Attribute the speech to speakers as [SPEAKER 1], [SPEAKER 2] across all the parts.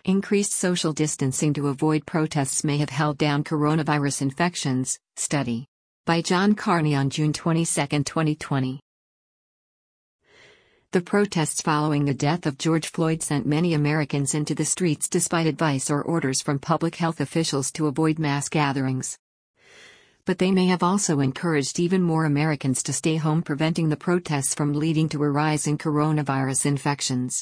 [SPEAKER 1] Increased social distancing to avoid protests may have held down coronavirus infections, study. By John Carney on June 22, 2020. The protests following the death of George Floyd sent many Americans into the streets despite advice or orders from public health officials to avoid mass gatherings. But they may have also encouraged even more Americans to stay home, preventing the protests from leading to a rise in coronavirus infections.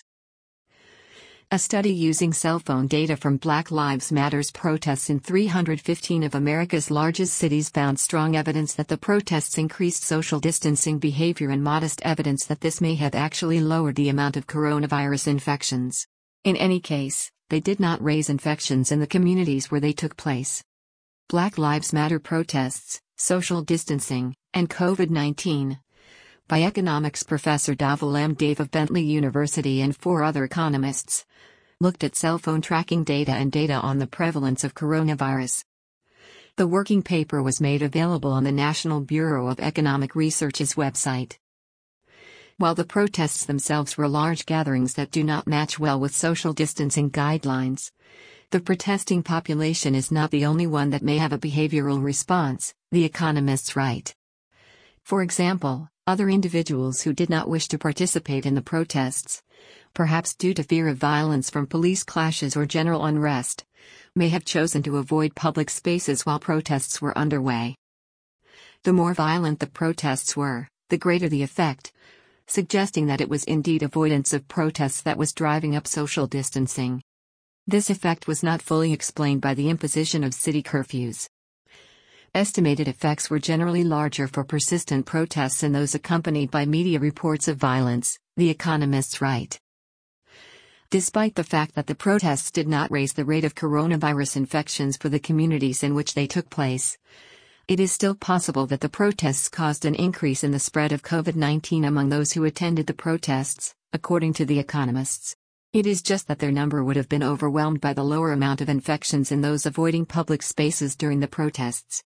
[SPEAKER 1] A study using cell phone data from Black Lives Matter's protests in 315 of America's largest cities found strong evidence that the protests increased social distancing behavior and modest evidence that this may have actually lowered the amount of coronavirus infections. In any case, they did not raise infections in the communities where they took place. Black Lives Matter protests, social distancing, and COVID-19. By economics professor Dhaval M. Dave of Bentley University and 4 other economists. Looked at cell phone tracking data and data on the prevalence of coronavirus. The working paper was made available on the National Bureau of Economic Research's website. While the protests themselves were large gatherings that do not match well with social distancing guidelines, the protesting population is not the only one that may have a behavioral response, the economists write. For example, other individuals who did not wish to participate in the protests, perhaps due to fear of violence from police clashes or general unrest, may have chosen to avoid public spaces while protests were underway. The more violent the protests were, the greater the effect, suggesting that it was indeed avoidance of protests that was driving up social distancing. This effect was not fully explained by the imposition of city curfews. Estimated effects were generally larger for persistent protests and those accompanied by media reports of violence, the economists write. Despite the fact that the protests did not raise the rate of coronavirus infections for the communities in which they took place, it is still possible that the protests caused an increase in the spread of COVID-19 among those who attended the protests, according to the economists. It is just that their number would have been overwhelmed by the lower amount of infections in those avoiding public spaces during the protests.